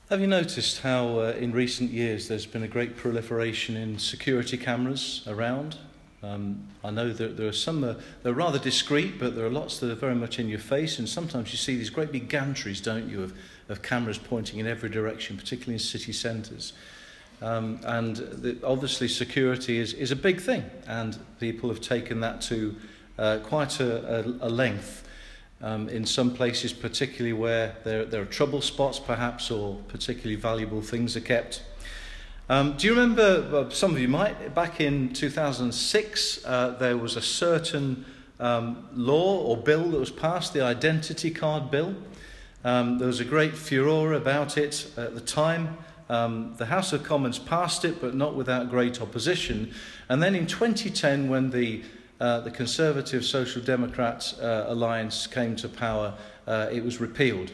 Have you noticed how in recent years there's been a great proliferation in security cameras around? I know that there are some that are rather discreet, but there are lots that are very much in your face, and sometimes you see these great big gantries, don't you, of cameras pointing in every direction, particularly in city centres. Obviously security is a big thing, and people have taken that to quite a length. In some places, particularly where there are trouble spots perhaps, or particularly valuable things are kept. Do you remember, well, some of you might, back in 2006 there was a certain law or bill that was passed, the Identity Card Bill. There was a great furore about it at the time. The House of Commons passed it, but not without great opposition. And then in 2010, when the Conservative Social Democrat alliance came to power, it was repealed.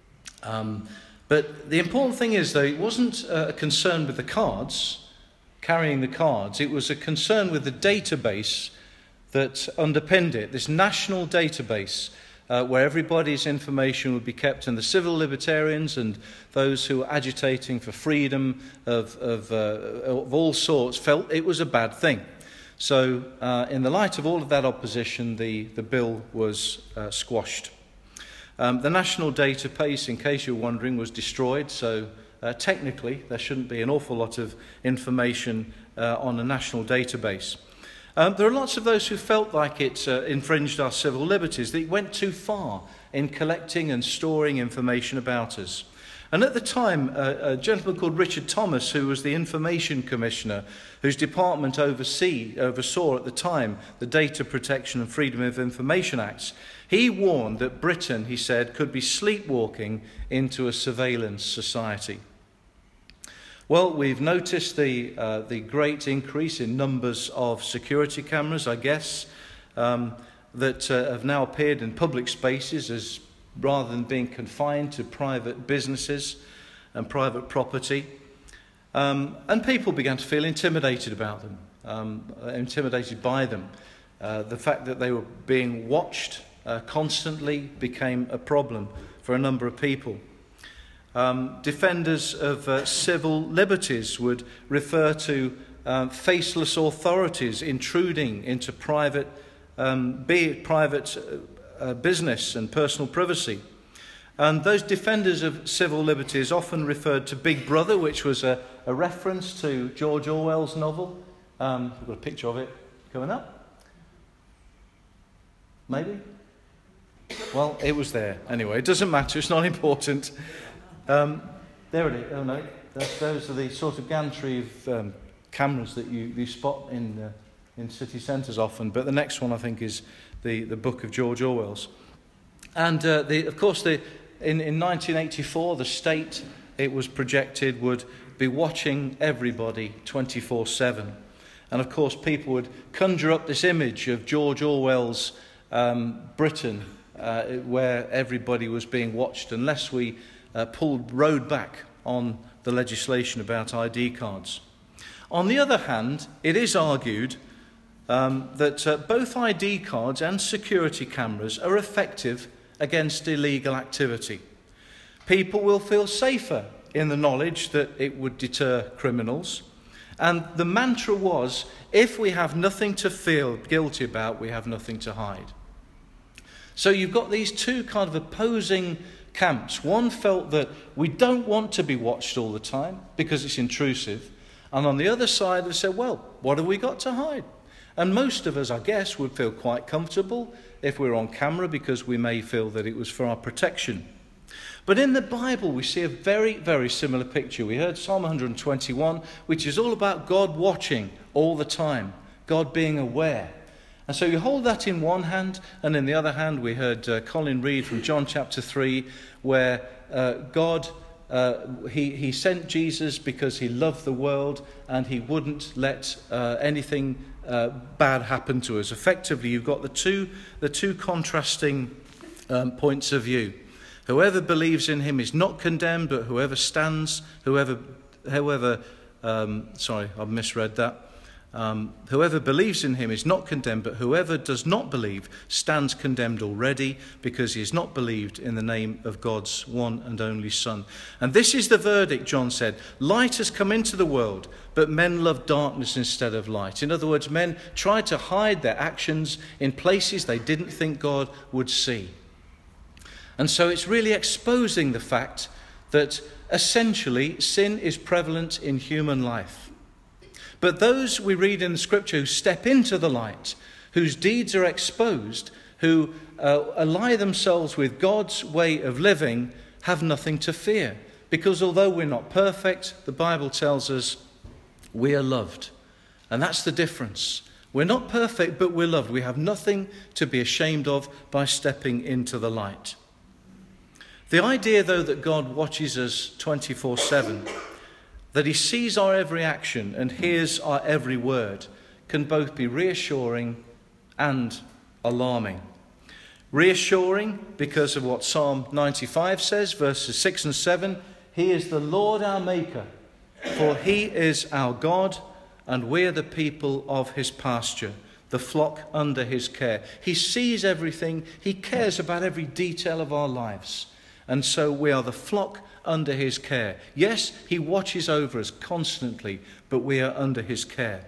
But the important thing is, though, it wasn't a concern with the cards, carrying the cards. It was a concern with the database that underpinned it, this national database where everybody's information would be kept, and the civil libertarians and those who were agitating for freedom of all sorts felt it was a bad thing. So in the light of all of that opposition, the bill was squashed. The national database, in case you're wondering, was destroyed, so technically there shouldn't be an awful lot of information on a national database. There are lots of those who felt like it infringed our civil liberties, that it went too far in collecting and storing information about us. And at the time, a gentleman called Richard Thomas, who was the Information Commissioner, whose department oversaw at the time the Data Protection and Freedom of Information Acts, he warned that Britain, he said, could be sleepwalking into a surveillance society. Well, we've noticed the great increase in numbers of security cameras, I guess, that have now appeared in public spaces as rather than being confined to private businesses and private property. And people began to feel intimidated about them, intimidated by them. The fact that they were being watched constantly became a problem for a number of people. Defenders of civil liberties would refer to faceless authorities intruding into private business and personal privacy. And those defenders of civil liberties often referred to Big Brother, which was a reference to George Orwell's novel. We've got a picture of it coming up. Maybe? Well, it was there. Anyway, it doesn't matter. It's not important. There it is. Oh, no. Those are the sort of gantry of cameras that you spot in city centres often. But the next one, I think, is the book of George Orwell's. And, of course, in 1984, the state, it was projected, would be watching everybody 24/7. And, of course, people would conjure up this image of George Orwell's Britain, where everybody was being watched, unless we rode back on the legislation about ID cards. On the other hand, it is argued that both ID cards and security cameras are effective against illegal activity. People will feel safer in the knowledge that it would deter criminals. And the mantra was, if we have nothing to feel guilty about, we have nothing to hide. So you've got these two kind of opposing camps. One felt that we don't want to be watched all the time because it's intrusive. And on the other side, they said, well, what have we got to hide? And most of us, I guess, would feel quite comfortable if we were on camera because we may feel that it was for our protection. But in the Bible, we see a very, very similar picture. We heard Psalm 121, which is all about God watching all the time, God being aware. And so you hold that in one hand, and in the other hand, we heard Colin read from John chapter 3, where God, he sent Jesus because he loved the world, and he wouldn't let anything bad happen to us. Effectively, you've got the two contrasting points of view. Whoever believes in him is not condemned, but whoever stands, sorry, I've misread that. Whoever believes in him is not condemned, but whoever does not believe stands condemned already, because he has not believed in the name of God's one and only Son. And this is the verdict, John said. Light has come into the world, but men love darkness instead of light. In other words, men tried to hide their actions in places they didn't think God would see. And so it's really exposing the fact that essentially sin is prevalent in human life. But those we read in the scripture who step into the light, whose deeds are exposed, who ally themselves with God's way of living, have nothing to fear. Because although we're not perfect, the Bible tells us we are loved. And that's the difference. We're not perfect, but we're loved. We have nothing to be ashamed of by stepping into the light. The idea, though, that God watches us 24/7, that he sees our every action and hears our every word, can both be reassuring and alarming. Reassuring because of what Psalm 95 says, verses 6 and 7. He is the Lord our Maker, for he is our God, and we are the people of his pasture, the flock under his care. He sees everything. He cares about every detail of our lives. And so we are the flock under his care. Yes, he watches over us constantly, but we are under his care.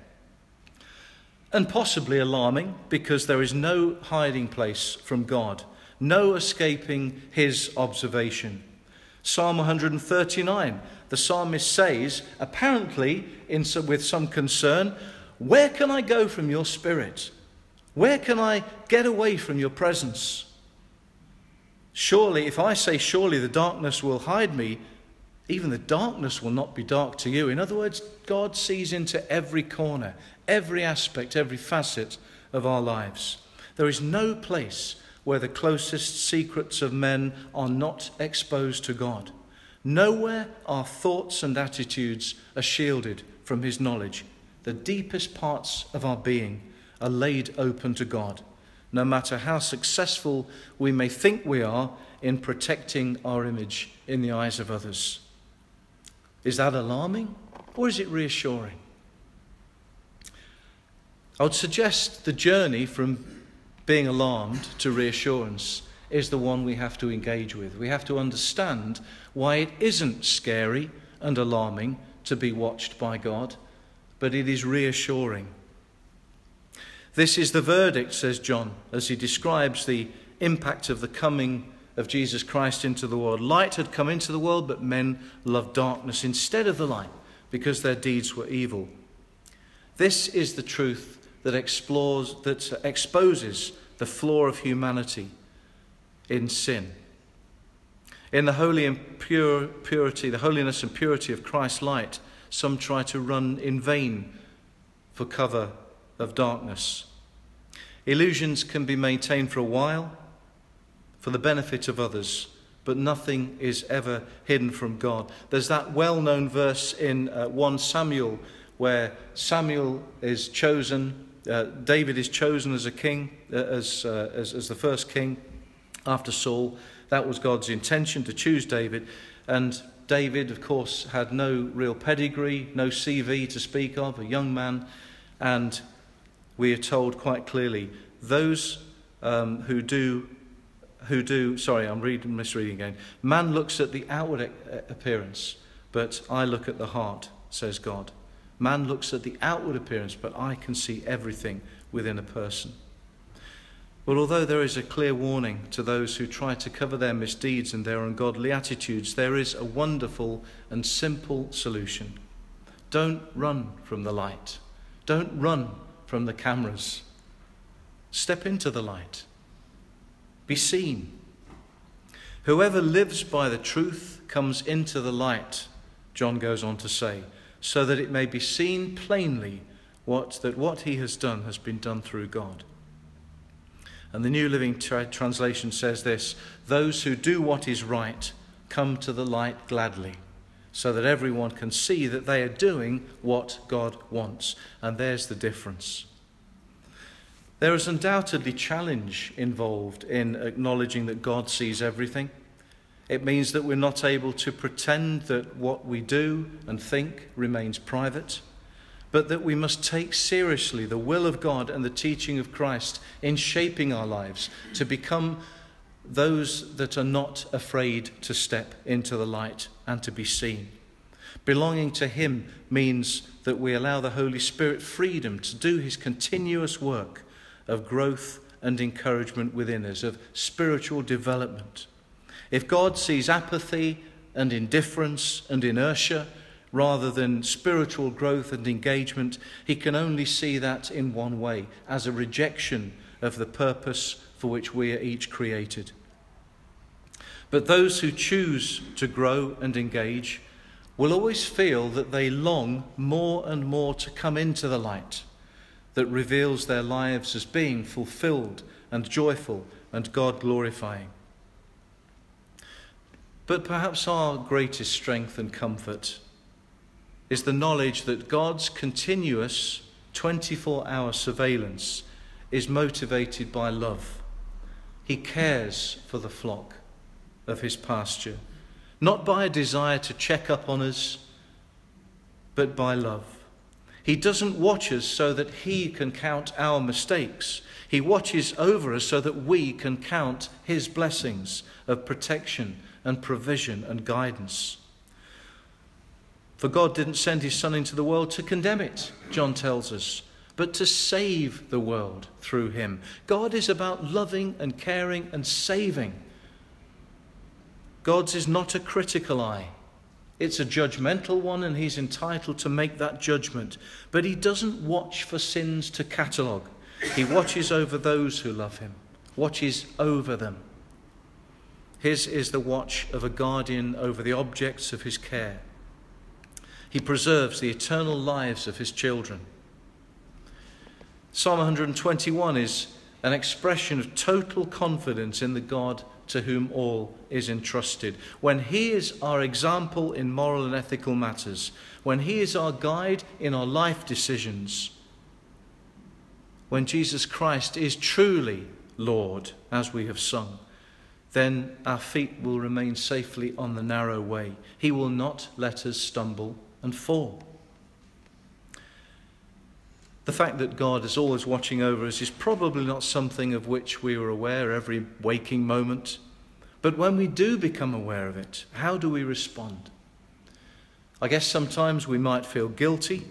And possibly alarming, because there is no hiding place from God, no escaping his observation. Psalm 139, the psalmist says, apparently with some concern, "Where can I go from your spirit? Where can I get away from your presence? Surely, if I say, surely the darkness will hide me, even the darkness will not be dark to you." In other words, God sees into every corner, every aspect, every facet of our lives. There is no place where the closest secrets of men are not exposed to God. Nowhere our thoughts and attitudes are shielded from his knowledge. The deepest parts of our being are laid open to God, no matter how successful we may think we are in protecting our image in the eyes of others. Is that alarming, or is it reassuring? I would suggest the journey from being alarmed to reassurance is the one we have to engage with. We have to understand why it isn't scary and alarming to be watched by God, but it is reassuring. This is the verdict, says John, as he describes the impact of the coming of Jesus Christ into the world. Light had come into the world, but men loved darkness instead of the light because their deeds were evil. This is the truth that exposes the flaw of humanity in sin. In the holy and purity, the holiness and purity of Christ's light, some try to run in vain for cover of darkness. Illusions can be maintained for a while for the benefit of others, but nothing is ever hidden from God. There's that well-known verse in 1 Samuel where Samuel is chosen, David is chosen as a king, as the first king after Saul. That was God's intention, to choose David. And David, of course, had no real pedigree, no CV to speak of, a young man. And we are told quite clearly, those who do, I'm misreading again. Man looks at the outward appearance, but I look at the heart, says God. Man looks at the outward appearance, but I can see everything within a person. But although there is a clear warning to those who try to cover their misdeeds and their ungodly attitudes, there is a wonderful and simple solution. Don't run from the light. Don't run from the cameras. Step into the light. Be seen. Whoever lives by the truth comes into the light, John goes on to say, so that it may be seen plainly that what he has done has been done through God. And the New Living Translation says this: those who do what is right come to the light gladly, so that everyone can see that they are doing what God wants. And there's the difference. There is undoubtedly challenge involved in acknowledging that God sees everything. It means that we're not able to pretend that what we do and think remains private. but that we must take seriously the will of God and the teaching of Christ in shaping our lives to become those that are not afraid to step into the light and to be seen. Belonging to him means that we allow the Holy Spirit freedom to do his continuous work of growth and encouragement within us, of spiritual development. If God sees apathy and indifference and inertia rather than spiritual growth and engagement, he can only see that in one way, as a rejection of the purpose for which we are each created. But those who choose to grow and engage will always feel that they long more and more to come into the light that reveals their lives as being fulfilled and joyful and God-glorifying. But perhaps our greatest strength and comfort is the knowledge that God's continuous 24-hour surveillance is motivated by love. He cares for the flock of his pasture, not by a desire to check up on us, but by love. He doesn't watch us so that he can count our mistakes. He watches over us so that we can count his blessings of protection and provision and guidance. For God didn't send his Son into the world to condemn it, John tells us, but to save the world through him. God is about loving and caring and saving. God's is not a critical eye. It's a judgmental one, and he's entitled to make that judgment. But he doesn't watch for sins to catalogue. He watches over those who love him, watches over them. His is the watch of a guardian over the objects of his care. He preserves the eternal lives of his children. Psalm 121 is an expression of total confidence in the God to whom all is entrusted. When he is our example in moral and ethical matters, when he is our guide in our life decisions, when Jesus Christ is truly Lord, as we have sung, then our feet will remain safely on the narrow way. He will not let us stumble and fall. The fact that God is always watching over us is probably not something of which we are aware every waking moment. But when we do become aware of it, how do we respond? I guess sometimes we might feel guilty,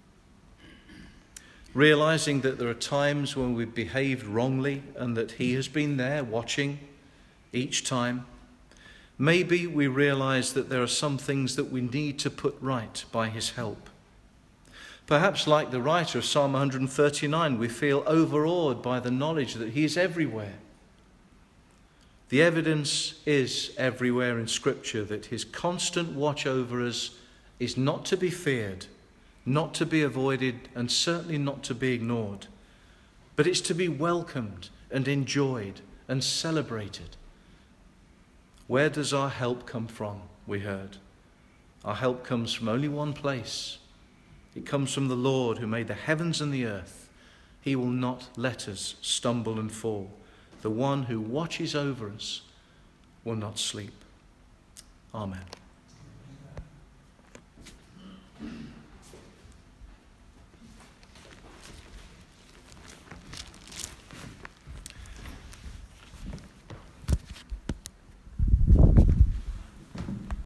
realizing that there are times when we've behaved wrongly and that he has been there watching each time. Maybe we realize that there are some things that we need to put right by his help. Perhaps, like the writer of Psalm 139, we feel overawed by the knowledge that he is everywhere. The evidence is everywhere in Scripture that his constant watch over us is not to be feared, not to be avoided, and certainly not to be ignored. But it's to be welcomed and enjoyed and celebrated. Where does our help come from, we heard? Our help comes from only one place. It comes from the Lord who made the heavens and the earth. He will not let us stumble and fall. The one who watches over us will not sleep. Amen.